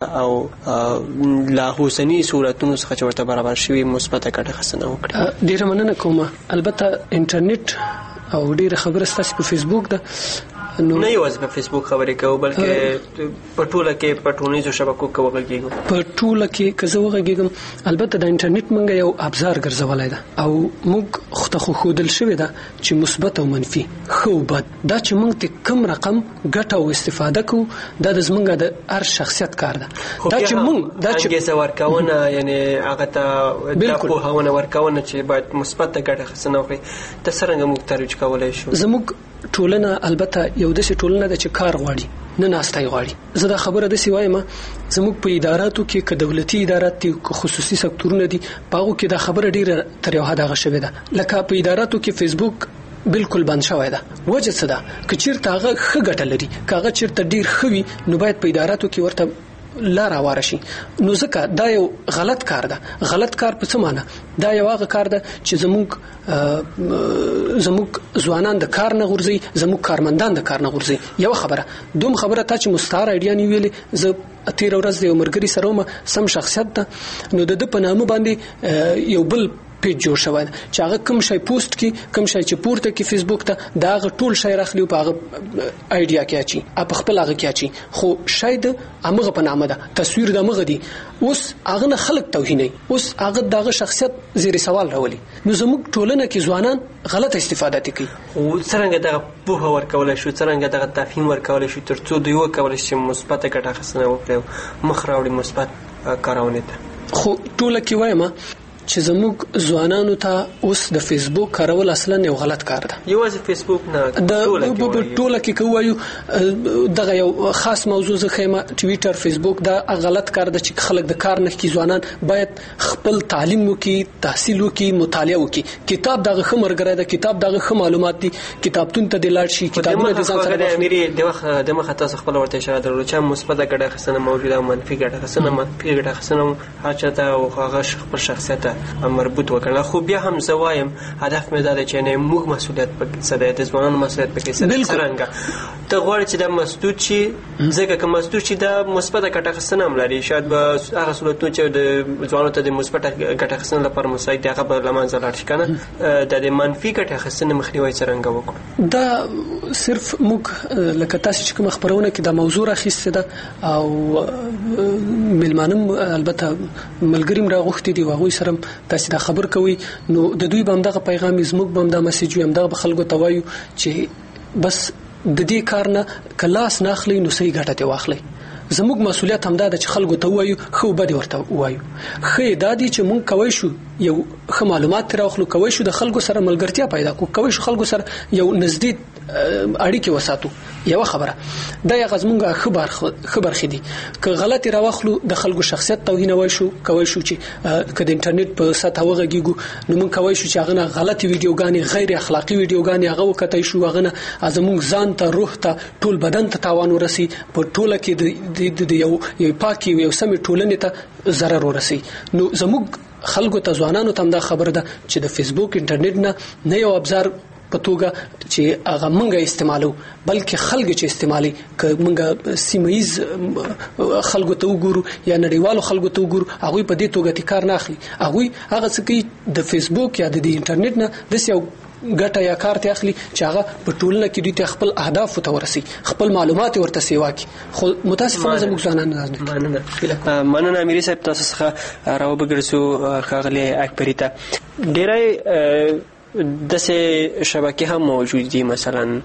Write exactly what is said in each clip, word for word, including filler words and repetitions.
او لا حسنی صورتونو څخه چې ورته برابر شوي مثبته ګټه اخیستنه وکړي. ډیره مننه کوم. البته انټرنیټ او ډیره خبره ستاسو په فیسبوک ده، نه یوازې په فیسبوک خبرې کوو بلکې په ټوله کې په ټولنیزو شبکو کې وغږیږو. په ټوله کې که زه وغږیږم، البته د انټرنیټ مونږ یو ابزار ګرځولی ده او موږ خو ته خو ښودل شوې ده چې مثبت او منفي، ښه او بد، دا چې موږ ته کوم رقم ګټه او استفاده کوو دا د زمونږ د هر شخصیت کار ده. دا چې موږ دا چې انګیزه ورکوونه یعنی هغه ته د پوهاونه ورکوونه چې باید مثبت ګټه اخیستنه وکړي، ته څرنګه موږ ترویج کولی شو؟ زموږ ټولنه البته یو داسې ټولنه ده چې کار غواړي نه ناستای غواړي. زه دا خبره داسې وایم، زموږ په اداراتو کې که دولتي ادارات دي که خصوصي سکتورونه دي په هغو کې دا خبره ډیره تر یو حده هغه شوې ده. لکه په اداراتو کې فیسبوک بالکل بند شوی ده. وجه څه ده؟ که چیرته هغه ښه ګټه لري، که هغه چیرته ډیر ښه وي، نو باید په اداراتو کې ورته لار اواره شي. نو ځکه دا یو غلط کار ده. غلط کار په څه معنی؟ دا یو هغه کار ده چې زموږ زموږ ځوانان د کار نه غورځي، زموږ کارمندان د کار نه غورځي. یو خبره دوم خبره تا چې مستعار ایډیا نیولې، زه تیر ورځ یو مرګري سره وم، سم شخصیت ده، نو د د په نامه باندې یو بل پیج جوړ شوی چې هغه کوم شی پوسټ کی، کوم شی چې پورته کی فیسبوک ته، دا هغه ټول شی راخلی په هغه ایډیا کې اچي، په خپل هغه کې اچي، خو شاید هغه په نامه ده، تصویر د مغه دی، اوس هغه نه خلق توهیني، اوس هغه دغه شخصیت زیر سوال راولي. نو زموږ ټولنه کې ځوانان غلط استفاده کوي. او څنګه دغه پوهه ورکول شو، څنګه دغه تفهیم ورکول شو ترڅو دوی وکول شي مثبت ګټه اخیستنه وکړي، مخ راوړي مثبت کارونه ته. خو ټوله کې وایم چې زموږ ځوانانو ته اوس د فیسبوک کارول اصلا یو غلط کار ده. یوازې فیسبوک نه، د ټوله کې کوایو دغه یو خاص موضوع زخمه ټویټر، فیسبوک دا غلط کار ده چې خلک د کار نه کې ځوانان باید خپل تعلیم وکي، تحصیل وکي، مطالعه وکي. کتاب دغه خمرګره ده، کتاب دغه خ معلومات دي، کتابتون ته د لاړ شي، کتابونه د ځان سره اميري دغه د مخه تاسو خپل ورته اشاره درلود چې مثبت ګټه اخیستنه موجوده او منفي ګټه اخیستنه منفي ګټه اخیستنه هر چاته او هغه خپل شخصیت مربوط وکړه. خو بیا هم زوایم هدف مې دا دی چې نه موږ مسؤلیت پکې سره د ځوانانو مسؤلیت پکې سره څنګه ته غواړې چې دا مسدود شي، ځکه که مسدود شي دا مثبت ګټه اخیستنه هم لري، شاید به هغه صورتونه چې د ځوانانو ته د مثبت ګټه اخیستنه لپاره مساعد هغه به لمانځه لاړ شي کنه، د منفي ګټه اخیستنه مخنیوي څنګه وکړو. دا صرف موږ لکه تاسو چې کوم خبرونه کې د موضوع راخیسته ده او ملمانم البته ملګریم راغوښتي دي واغوي سره تاسو دا خبر کوي، نو د دوی باندې دغه پیغام زموږ باندې د میسج وي، هم دغه خلکو ته وایو چې بس د دې کار نه کلاس نه اخلي، نو صحیح ګټه ته واخلي. زموږ مسؤلیت هم دا د خلکو ته وایو، خو به دې ورته وایو، خې دا دي چې مونږ کوي شو یو خه معلومات راخلو، کوي شو د خلکو سره ملګرتیا پیدا کو، کوي شو خلکو سره یو نزدې اړیکې وساتو. یو خبره دا یو غزمونګه خبر خبر خدي که غلطي راوخلو د خلکو شخصیت توهین وای شو، کوي شو چې که د انټرنیټ په سطح وغږیږو، نو مونږ کوي شو چې هغه غلطي ویډیوګانې، غیر اخلاقی ویډیوګانې هغه وکټای شو، هغه ازمون ځان ته، روح ته، ټول بدن ته تاوان ورسي، په ټوله کې د یو یو پاکي یو سمې ټولنې ته ضرر ورسي. نو زموږ خلکو ته ځوانانو ته دا خبره ده چې د فیسبوک انټرنیټ نه نه یو ابزار په توګه چې هغه مونږه استعمالو، بلکې خلک چې استعمالي، که مونږه سیمایز خلکو ته وګورو یا نړیوالو خلکو ته وګورو، هغه په دې توګه کار نه اخلي. هغه هغه څه کوي د فیسبوک یا د انټرنیټ نه د یو ګټه یا کار ته اخلي چې هغه په ټولنه کې دوی ته خپل اهداف ته ورسي، خپل معلومات ورته سیوا کی. خو متاسفانه زموږ ځوانان نه مننه مننه اميري صاحب، تاسو څخه راو بګرسو خاغله اکبري ته ډیرای دسه شبکې هم موجود دي، مثلا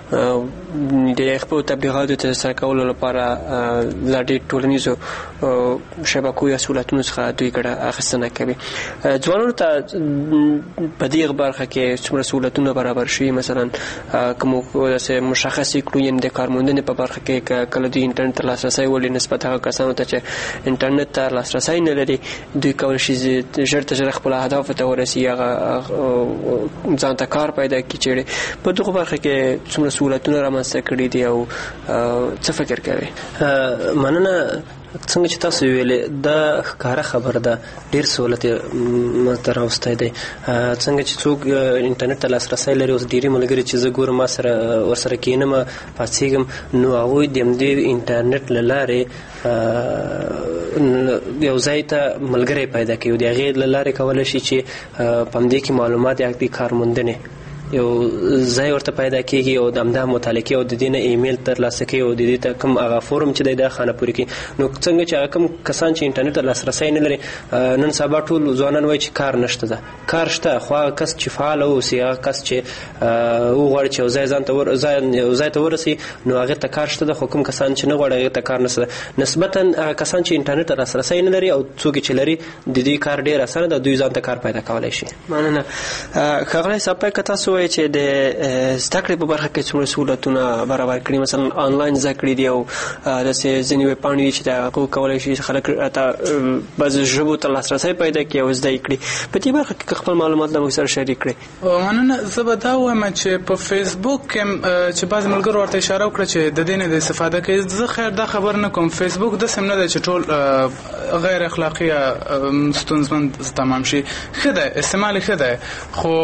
د خپل تبلیغاتو ته سره کولو لپاره د ټولنیزو شبکو یا سہولتونو څخه دوی ګټه اخیستنه کوي. ځوانانو ته په دې برخه کې څومره سہولتونه برابر شي، مثلا کوم څه مشخص کړو یعنې د کارموندنې په برخه کې کله دوی انټرنیټ ته لاسرسی ولري، نسبت هغه کسانو ته چې انټرنیټ ته لاسرسی نه لري، دوی کولی شي ژر تر ژره خپل اهدافو ته ورسي، هغه ځان ته کار پیدا کړي. چې په دغه برخه کې څومره سہولتونه رامنځته کړي دي او څه فکر کوي؟ مننه. څنګه چې تاسو ویلې دا ښکاره خبر ده، ډېر سہولت مته راوستی دی. څنګه چې څوک انټرنیټ ته لاسرسی لري، اوس ډېرې ملګري چې زه ګورم ما سره ورسره کښېنم پاڅېږم، نو هغوی د همدې انټرنیټ له لارې یو ځای ته ملګری پیدا کوي د هغې له لارې کولی شي چې په همدې کې معلومات یا د کارموندنې یو ځای ورته پیدا کېږي او د همدا مطالعه کوي او د دې نه ایمیل ترلاسه کوي او د دې ته کوم هغه فورم چې دی دا خانه پورې کوي. نو څنګه چې هغه کوم کسان چې انټرنیټ ته لاسرسی نه لري، نن سبا ټول ځوانان وایي چې کار نشته ده. کار شته، خو هغه کس چې فعال اوسي، هغه کس چې وغواړي چې یو ځای ځان ته ور یو ځای ته ورسي، نو هغې ته کار شته ده. خو کوم کسان چې نه غواړي هغې ته کار نشته ده. نسبتا هغه کسان چې انټرنیټ ته لاسرسی نه لري او څوک چې لري، د دې کار ډېر اسانه ده، دوی ځان ته کار پیدا کولی شي. مننه. ښاغلی صاحب، که تاسو وایئ چې د زده کړې په برخه کې څومره سهولتونه برابر کړي، مثلا آنلاین زده کړې دي او داسې ځینې ویبپاڼې دي چې د هغو کولی شي خلک ته بعضې ژبو ته لاسرسی پیدا کړي او زده یې کړي. په دې برخه کې خپل معلومات له موږ سره شریک کړئ. مننه. زه به دا ووایم چې په فیسبوک کې چې بعضې ملګرو ورته اشاره وکړه چې د دې نه د استفاده کوي. زه خیر دا خبر نه کوم. فیسبوک داسې هم نه دی چې ټول غیر اخلاقي یا ستونزمند تمام شي. ښه دی، استعمال یې ښه دی، خو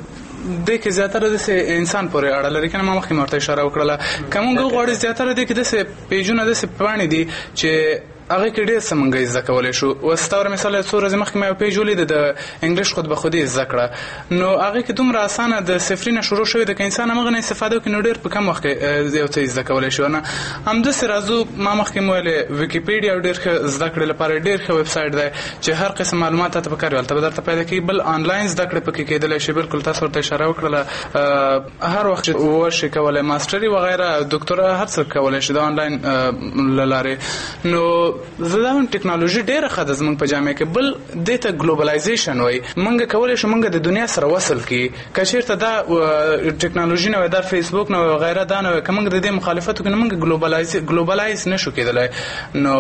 دې کې زیاتره داسې انسان پورې اړه لري. که نه، ما مخکې ورته اشاره وکړله. که موږ وغواړو زیاتره دې کې داسې پیجونه، داسې پاڼې دي چې هغه کې ډېر څه موږ زده کولی شو. وستاره مثال څو ورځې مخکې ما یو پیج ولید د انګلیش خود به خودي زده کړه، نو هغې کې دومره اسانه د صفري نه شروع شوې ده. که انسان همغه نه استفاده وکړي نو ډېر په کم وخت کې یو څه زده کولی شو. نه همداسې راځو، ما مخکې مو ویلې ویکیپیډیا ډېر ښه زده کړې لپاره ډېر ښه ویبسایټ دی چې هر قسم معلومات ته پکار وي هلته به درته پیدا کړي. بل آنلاین زده کړې پکې کېدلی شي. بلکل تاسو ورته اشاره وکړله، هر وخت چې وشي کولی ماسټري وغیره دکتورا هر څه کولی شي د آنلاین له لارې. نو زه دا ټکنالوژي ډېره ښه ده زموږ په جامعه کې. بل دې ته ګلوبلایزیشن وایي. موږ کولی شو موږ د دنیا سره وصل کړي. که چېرته دا ټکنالوژي نه وای، دا فیسبوک نه وای وغیره دا نه وای، که موږ د دې مخالفت وکړو نو موږ ګلوبلایز ګلوبلایز نه شو کېدلی. نو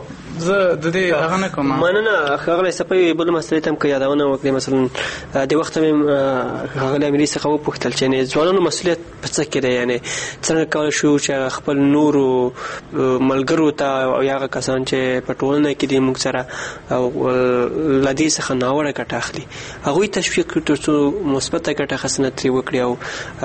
زه د دې هغه نه کوم. مننه. ښاغلی صفوي، بله مسلې ته هم که یادونه وکړې، مثلا د وخته مې ښاغلي امیري څخه وپوښتل چې ځوانانو مسؤلیت په څه کې دی، یعنې څنګه کولی شو چې خپل نورو ملګرو ته او هغه کسان چې په ټولنه کې دي موږ سره له دې څخه ناوړه ګټه اخلي، هغوی تشویق کړو تر څو مثبته ګټه اخیستنه ترې وکړي. او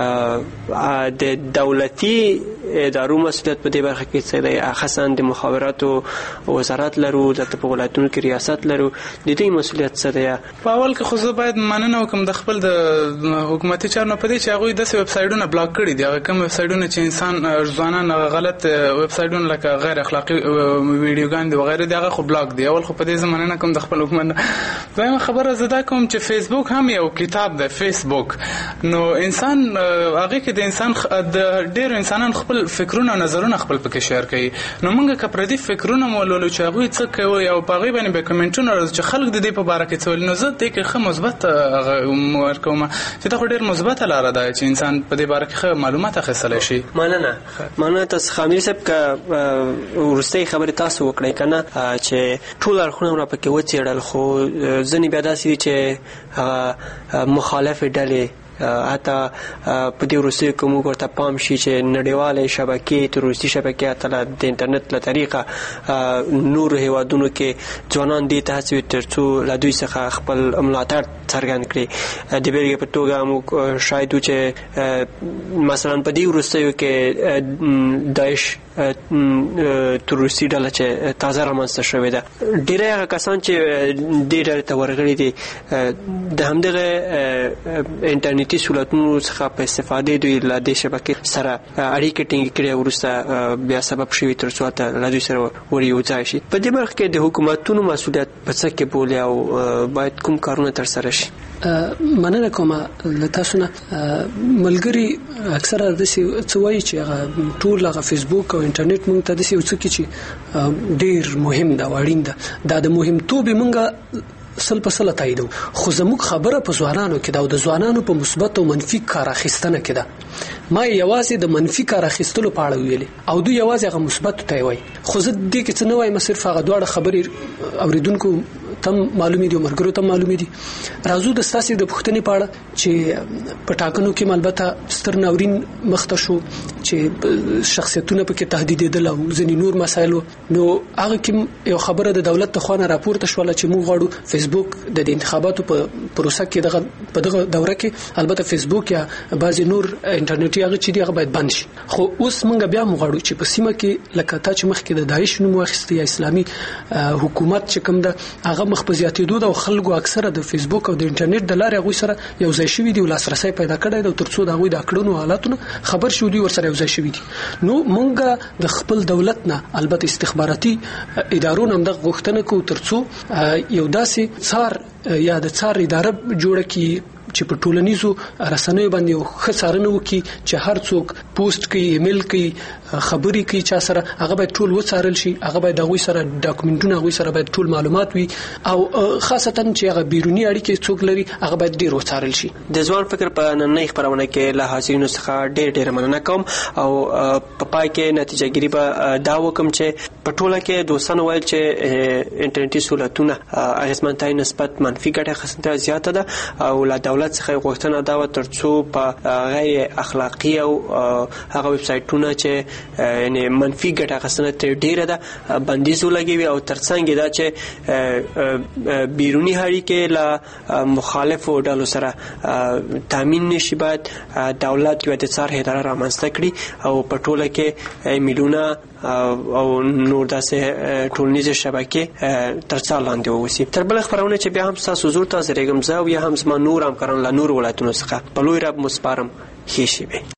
د دولتي ادارو مسؤلیت په دې برخه کې څه دی؟ خاصا د مخابراتو وزارت لرو، دلته په ولایتونو کې ریاست لرو، د دې مسؤلیت څه دی؟ په اول کې خو زه باید مننه وکړم د خپل د حکومتي چارو نه په دې چې هغوی داسې ویبسایټونه بلاک کړي دي. هغه کوم ویبسایټونه چې انسان ځوانان غلط ویبسایټونه لکه غیر اخلاقي ویډیوګان دي وغیره دي، هغه خو بلاک دي. اول خو په دې زه مننه کوم د خپل حکومت. دویمه خبره زه دا کوم چې فیسبوک هم یو کتاب دی. فیسبوک نو انسان هغې کې د انسان د ډېرو انسانان خپل فکرونه او نظرونه خپل پکې شیر کوي. نو موږ که پردي فکرونه مو ولولو چې هغوی څه کوي او په هغې باندې به کمنټونه راځي چې خلک د دې په باره کې څه ویلي، نو زه دې کې ښه مثبت ورکوم چې دا خو ډېر مثبته لاره ده چې انسان په دې باره کې ښه معلومات اخیستلی شي. مننه. مننه تاسو خامري صاحب. که وروستۍ خبرې تاسو وکړئ که نه چې ټول اړخونه را پکې وڅېړل، خو ځینې بیا داسې دي چې مخالفې ډلې حتی په دې وروستیو کې موږ ورته پام شي چې نړیوالې شبکې تروریستي شبکې حتی د انټرنیټ له طریقه نورو هیوادونو کې ځوانان دې ته هڅوي تر څو له دوی څخه خپل ملاتړ څرګند کړي. د بېلګې په توګه موږ شاهد وو چې مثلا په دې وروستیو کې داعش تروریستي ډله چې تازه رامنځته شوې ده، ډېری هغه کسان چې دې ډلې ته ورغلي دي د همدغه انټرنیټي سهولتونو څخه په استفادې دوی له دې شبکې سره اړیکې ټینګې کړې، وروسته بیا سبب شوي تر څو هلته له دوی سره ور یو ځای شي. په دې برخه کې د حکومتونو مسؤلیت په څه کې بولي او باید کوم کارونه ترسره شي؟ مننه کوم له تاسو نه. ملګري اکثره داسې څه وایي چې هغه ټول هغه فیسبوک او انټرنیټ موږ ته داسې یو څه کې چې ډېر مهم ده او اړین ده. دا د مهمتوب یې موږ سل په سله تاییدو، خو زموږ خبره په ځوانانو کې ده او د ځوانانو په مثبت او منفي کار اخیستنه کې ده. ما یوازې د منفي کار اخیستلو په اړه ویلې او دوی یوازې هغه مثبت ته وایي، خو زه دې کې څه نه وایم، صرف هغه دواړه خبرې اوریدونکو تم معلومي دي مرګرو تم معلومي دي. راځو د ساسي د پښتني پاړه چې په ټاکنو کې البته ستر ناورین مخته شو چې شخصیتونه پکې تهدیدېدل او ځینې نور مسایل. نو هغه کې یو خبره د دولت ته خوانه راپورته شوله چې موږ غواړو فیسبوک د انتخاباتو په پروسه کې دغه په دغه دوره کې البته فیسبوک یا بعضی نور انټرنیټي هغه چې دی هغه باید بند شي. خو اوس موږ بیا موږ غواړو چې په سیمه کې لکه تا چې مخکې د داعش نوم واخیسته یا اسلامي حکومت چې کوم ده هغه مخ په زیاتېدو د خلکو اکثره د فیسبوک او د انټرنیټ د لارې هغه سره یو ځای شوي دي او لاسرسي پیدا کړی دی ترڅو دا غوي د کړنو حالاتونو خبر شو دي ورسره یو ځای شوي دي. نو مونږ د خپل دولت نه البته استخباراتي ادارو هم د غوښتنه کوو ترڅو یو داسې څار یا د څار اداره جوړه کی چې په ټولنیزو رسنیو باندې یو ښه څارنه وکړي چې هر څوک پوسټ کوي ایمیل کوي خبري کوي چا سره هغه باید ټول وڅارل شي. هغه باید هغه سره ډاکومنټونه هغه سره باید ټول معلومات وي او خاصتا چې هغه بیرونی اړیکې څوک لري هغه باید ډیر وڅارل شي. د ځوان فکر په نننۍ خبرونه کې له حاضرینو څخه ډیر ډیر مننه کوم او په پای کې نتیجه ګیری به دا وکم چې په ټوله کې دوستانو ویل چې انټرنیټي سہولتونه اغیزمنتای نسبت منفي ګټه خسته زیاته ده او له دولت څخه غوښتنه دا و ترڅو په غیر اخلاقی او هغه ویب سایټونه چې یعنی منفي ګټه خسته تر ډیره ده بندیز ولګوي او ترڅنګ دا چې بیرونی اړیکې له مخالفو ډلو سره تامین نشي باید دولت یو د څار اداره رامنځته کړي او په ټوله کې ایمیلونه او نور داسې ټولنیزه شبکې ترڅال لاندې ووسی. تر بل خبرونه چې بیا هم تاسو حضور ته زریګم زه او یا هم زما نور هم کارن له نور ولایتونو څخه په لوی رب مسپارم ښې شي به.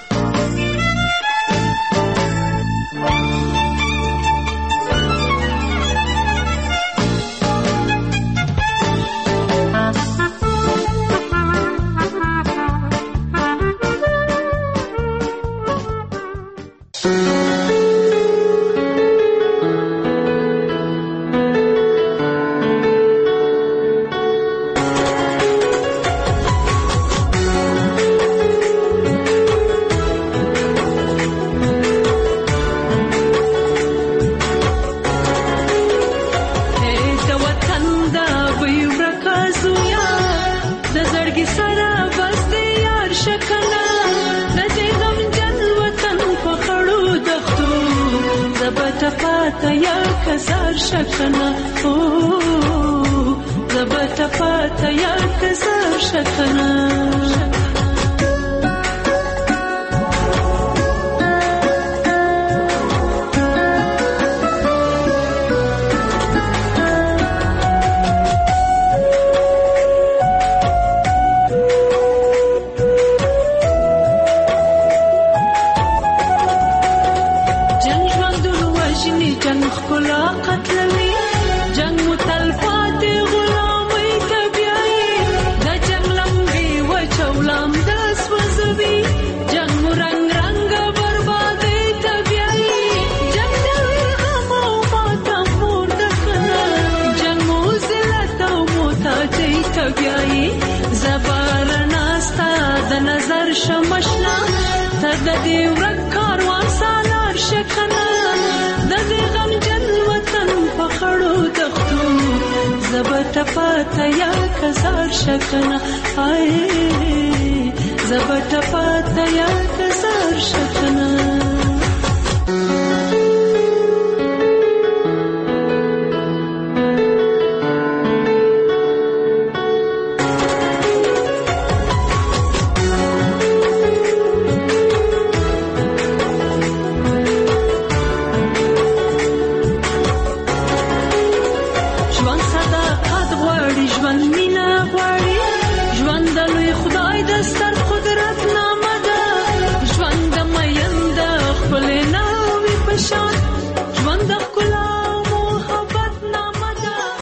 پاتیا کزار شکنا آئے زبٹ پاتیا کزار شکنا